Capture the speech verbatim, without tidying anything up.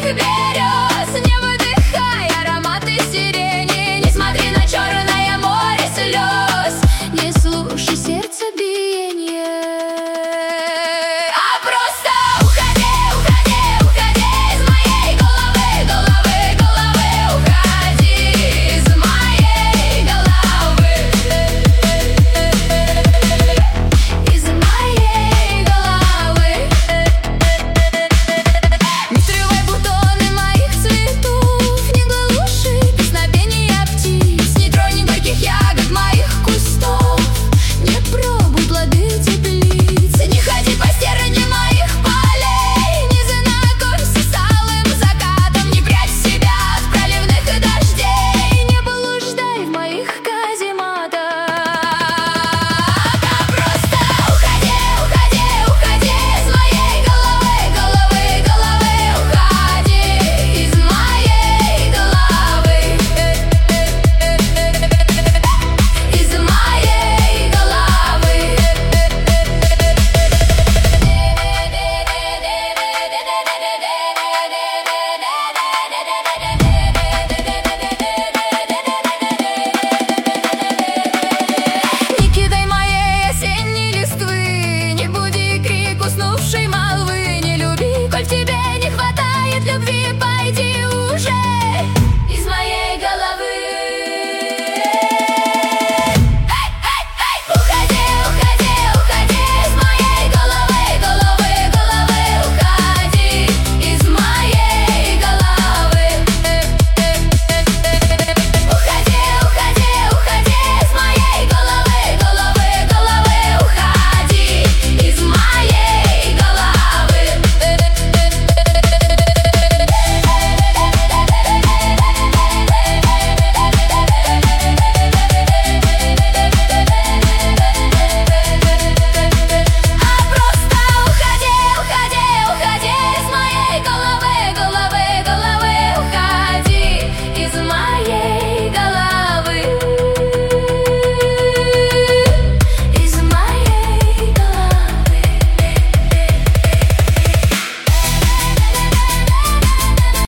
моих берез. Не выдыхай ароматы сирени, не смотри на черное море слез, не слушай сердцебиение, а просто уходи, уходи, уходи из моей головы, головы, головы, уходи из моей головы, из моей головы. Не срывай бутоны моих цветов, не глуши песнопения птиц, не тронь горьких ягод моих кустов, не пробуй плоды теплиц, не ходи по стороне моих полей, не знакомься с алым закатом, не прячь себя от проливных дождей, не блуждай в моих казематах, а просто уходи, уходи, уходи из моей головы, головы, головы, уходи из моей головы, из моей головы. Не кидай моей осенней листвы, не буди крик уснувшей молвы, не люби, коль в тебе не хватает любви.